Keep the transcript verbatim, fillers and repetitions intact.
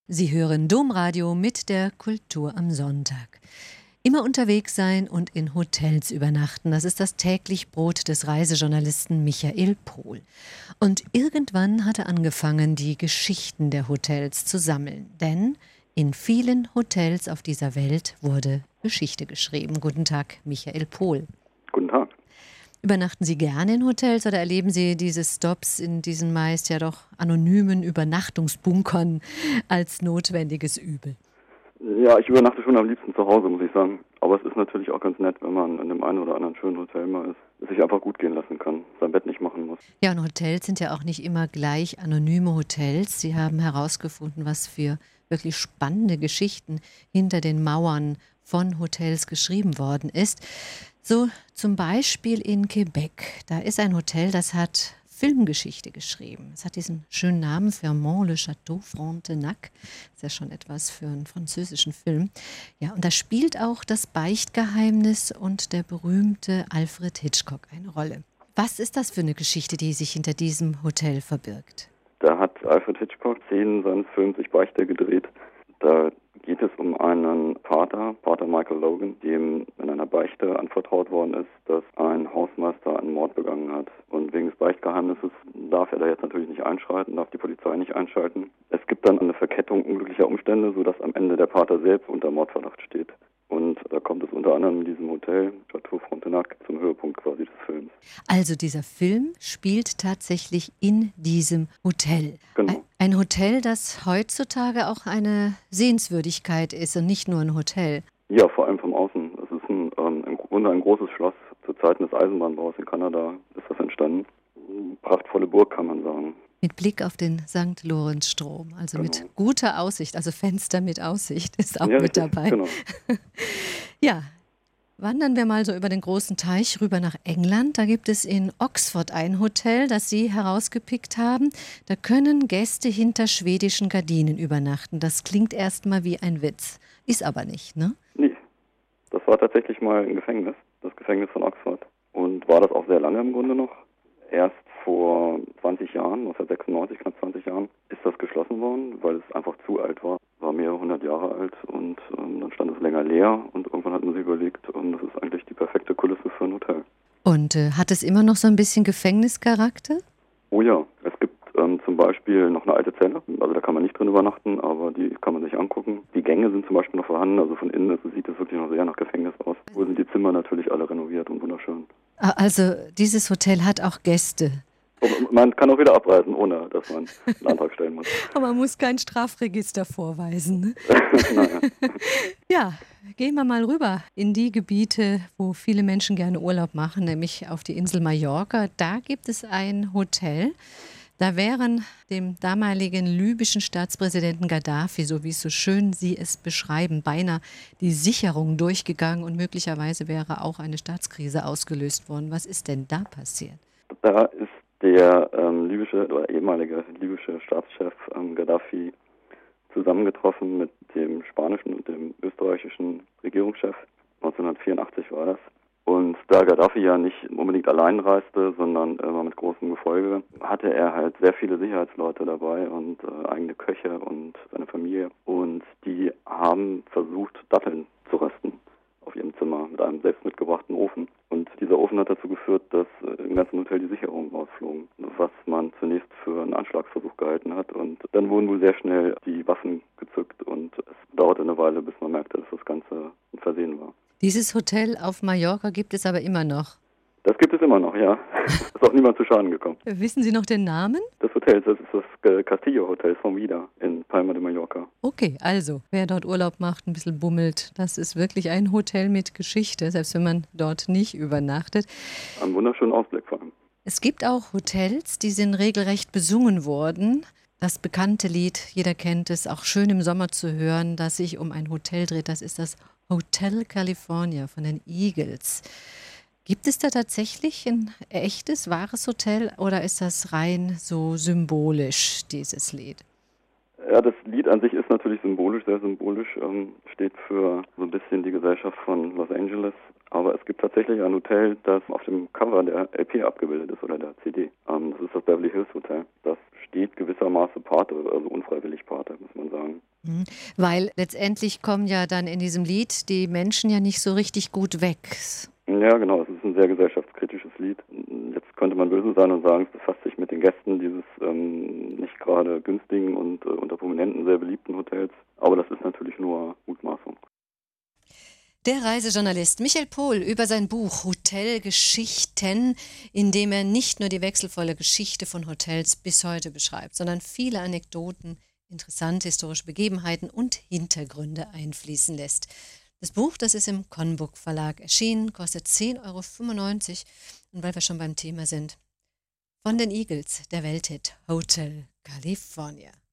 Sie hören Domradio mit der Kultur am Sonntag. Immer unterwegs sein und in Hotels übernachten, das ist das täglich Brot des Reisejournalisten Michael Pohl. Und irgendwann hat er angefangen, die Geschichten der Hotels zu sammeln. Denn in vielen Hotels auf dieser Welt wurde Geschichte geschrieben. Guten Tag, Michael Pohl. Guten Tag. Übernachten Sie gerne in Hotels oder erleben Sie diese Stops in diesen meist ja doch anonymen Übernachtungsbunkern als notwendiges Übel? Ja, ich übernachte schon am liebsten zu Hause, muss ich sagen. Aber es ist natürlich auch ganz nett, wenn man in dem einen oder anderen schönen Hotel mal ist, es sich einfach gut gehen lassen kann, sein Bett nicht machen muss. Ja, und Hotels sind ja auch nicht immer gleich anonyme Hotels. Sie haben herausgefunden, was für wirklich spannende Geschichten hinter den Mauern von Hotels geschrieben worden ist. So zum Beispiel in Quebec. Da ist ein Hotel, das hat Filmgeschichte geschrieben. Es hat diesen schönen Namen, Fairmont le Château Frontenac. Das ist ja schon etwas für einen französischen Film. Ja, und da spielt auch das Beichtgeheimnis und der berühmte Alfred Hitchcock eine Rolle. Was ist das für eine Geschichte, die sich hinter diesem Hotel verbirgt? Da hat Alfred Hitchcock Szenen seines Films Ich Beichte gedreht. Da geht es um einen Pater, Pater Michael Logan, dem in einer Beichte anvertraut worden ist, dass ein Hausmeister einen Mord begangen hat. Und wegen des Beichtgeheimnisses darf er da jetzt natürlich nicht einschreiten, darf die Polizei nicht einschalten. Es gibt dann eine Verkettung unglücklicher Umstände, sodass am Ende der Pater selbst unter Mordverdacht steht. Und da kommt es unter anderem in diesem Hotel, Château Frontenac, zum Höhepunkt quasi des Films. Also dieser Film spielt tatsächlich in diesem Hotel. Genau. Ein Hotel, das heutzutage auch eine Sehenswürdigkeit ist und nicht nur ein Hotel. Ja, vor allem vom Außen. Es ist ein, ähm, im Grunde ein großes Schloss. Zu Zeiten des Eisenbahnbaus in Kanada ist das entstanden. Eine prachtvolle Burg, kann man sagen. Mit Blick auf den Sankt Lorenz-Strom, also Genau. mit guter Aussicht, also Fenster mit Aussicht ist auch Ja, mit richtig, dabei. genau. Ja, wandern wir mal so über den großen Teich rüber nach England. Da gibt es in Oxford ein Hotel, das Sie herausgepickt haben. Da können Gäste hinter schwedischen Gardinen übernachten. Das klingt erstmal wie ein Witz, ist aber nicht, ne? Nee, das war tatsächlich mal ein Gefängnis, das Gefängnis von Oxford. Und war das auch sehr lange im Grunde noch. Erst vor zwanzig Jahren, neunzehnhundertsechsundneunzig, knapp zwanzig Jahren, ist das geschlossen worden, weil es einfach zu alt war. War mehrere hundert Jahre alt und ähm, dann stand es länger leer und irgendwann hat man sich überlegt, ähm, das ist eigentlich die perfekte Kulisse für ein Hotel. Und äh, hat es immer noch so ein bisschen Gefängnischarakter? Oh ja, es gibt ähm, zum Beispiel noch eine alte Zelle, also da kann man nicht drin übernachten, aber die kann man sich angucken. Die Gänge sind zum Beispiel noch vorhanden, also von innen sieht es wirklich noch sehr nach Gefängnis aus. Wo sind die Zimmer natürlich alle renoviert und wunderschön. Also dieses Hotel hat auch Gäste. Und man kann auch wieder abreisen, ohne dass man einen Antrag stellen muss. Aber man muss kein Strafregister vorweisen. Ne? Naja. Ja, gehen wir mal rüber in die Gebiete, wo viele Menschen gerne Urlaub machen, nämlich auf die Insel Mallorca. Da gibt es ein Hotel. Da wären dem damaligen libyschen Staatspräsidenten Gaddafi, so wie es so schön Sie es beschreiben, beinahe die Sicherung durchgegangen und möglicherweise wäre auch eine Staatskrise ausgelöst worden. Was ist denn da passiert? Da ist der ähm, libysche oder ehemalige libysche Staatschef ähm, Gaddafi zusammengetroffen mit dem spanischen und dem österreichischen Regierungschef. neunzehnhundertvierundachtzig war das. Und da Gaddafi ja nicht unbedingt allein reiste, sondern immer mit großem Gefolge, hatte er halt sehr viele Sicherheitsleute dabei und äh, eigene Köche und seine Familie. Und die haben versucht, Datteln zu rösten auf ihrem Zimmer mit einem selbst mitgebrachten Ofen. Und dieser Ofen hat dazu geführt, dass äh, im ganzen Hotel die Sicherungen rausflogen, was man zunächst für einen Anschlagsversuch gehalten hat. Und dann wurden wohl sehr schnell die Waffen gezückt und es dauerte eine Weile, bis man merkte, dass das Ganze ein Versehen war. Dieses Hotel auf Mallorca gibt es aber immer noch. Das gibt es immer noch, ja. Ist auch niemand zu Schaden gekommen. Wissen Sie noch den Namen? Das Hotel, das ist das Castillo Hotel von Vida in Palma de Mallorca. Okay, also, wer dort Urlaub macht, ein bisschen bummelt, das ist wirklich ein Hotel mit Geschichte, selbst wenn man dort nicht übernachtet. Einen wunderschönen Ausblick vor allem. Es gibt auch Hotels, die sind regelrecht besungen worden. Das bekannte Lied, jeder kennt es, auch schön im Sommer zu hören, das sich um ein Hotel dreht, das ist das Hotel California von den Eagles. Gibt es da tatsächlich ein echtes, wahres Hotel oder ist das rein so symbolisch, dieses Lied? Ja, das Lied an sich ist natürlich symbolisch, sehr symbolisch, ähm, steht für so ein bisschen die Gesellschaft von Los Angeles. Aber es gibt tatsächlich ein Hotel, das auf dem Cover der L P abgebildet ist oder der C D. Ähm, das ist das Beverly Hills Hotel. Das steht gewissermaßen Pate, also unfreiwillig Pate, muss man sagen. Mhm. Weil letztendlich kommen ja dann in diesem Lied die Menschen ja nicht so richtig gut weg. Ja, genau, es ist ein sehr gesellschaftskritisches Lied. Jetzt könnte man böse sein und sagen, es befasst sich mit den Gästen dieses ähm, nicht gerade günstigen und äh, unter Prominenten sehr beliebten Hotels. Aber das ist natürlich nur Mutmaßung. Der Reisejournalist Michael Pohl über sein Buch Hotelgeschichten, in dem er nicht nur die wechselvolle Geschichte von Hotels bis heute beschreibt, sondern viele Anekdoten, interessante historische Begebenheiten und Hintergründe einfließen lässt. Das Buch, das ist im Conbook Verlag erschienen, kostet zehn Euro fünfundneunzig. Und weil wir schon beim Thema sind, von den Eagles, der Welthit Hotel California.